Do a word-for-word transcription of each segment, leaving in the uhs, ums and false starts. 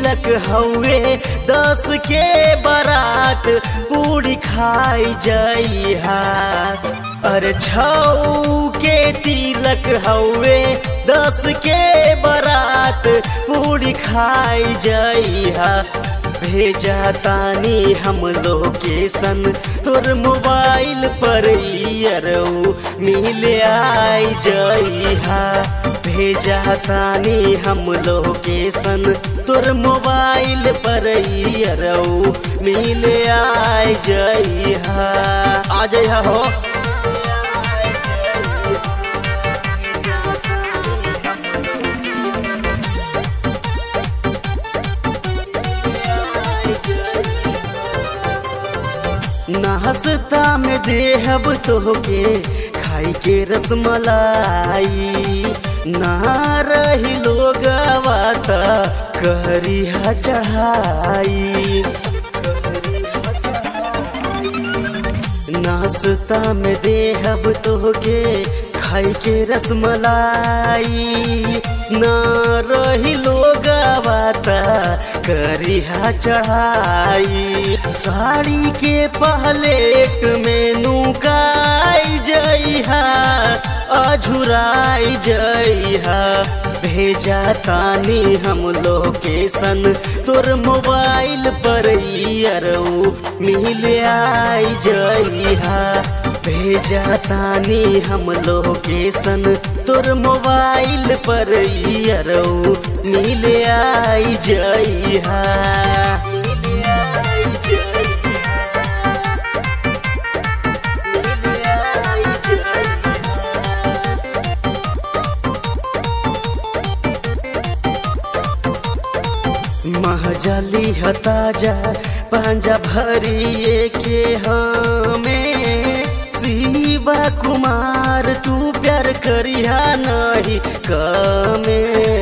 तिलक हवे दस के बारात पूरी खाई जइहा। अरे छौ के तिलक हवे दस के बारात पूरी खाई जइहा। भेजा तानी हम लोकेशन तोर मोबाइल पर यारऊ मिले आई जइहा। भेजा तानी हम लोकेशन तोर मोबाइल पर यारऊ मिले आई जइहा। आ जइहा हो। नाश्ता में देहब तोहके खाई के रसमलाई। ना रही लोगवा त करिहा चढ़ाई। नाश्ता में देहब तोहके खाई के रसमलाई। ना रही लोगवा त करिहा चढ़ाई। साड़ी के पहलेट में नुकाई जइहा अझुराई जइहा। भेजा तानी हम लोकेशन तोर मोबाइल पर यारऊ मिले आई जइहा। भेजा तानी हम लोकेशन तोर मोबाइल पर यारऊ मिले आई जइहा। महजली हताजा पांजा भरिए के हमें। शिवा कुमार तू प्यार करिहा नहीं कमे।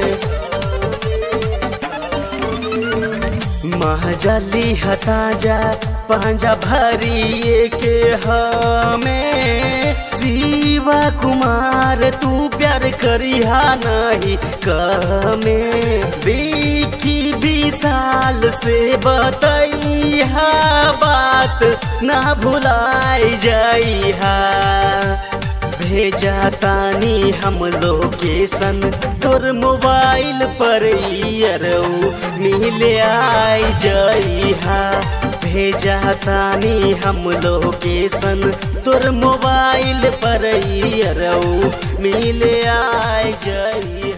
महजली हताजा पांजा भरिए के हमें। शिवा कुमार तू प्यार करिहा नहीं कमे। विकी विशाल से बतैहा बात ना भुलाई जइहा। भेजा तानी हम लोकेशन तोर मोबाइल पर यारऊ मिले आई जइहा। भेजा तानी हम लोकेशन तोर मोबाइल पर यारऊ मिले आई जइहा।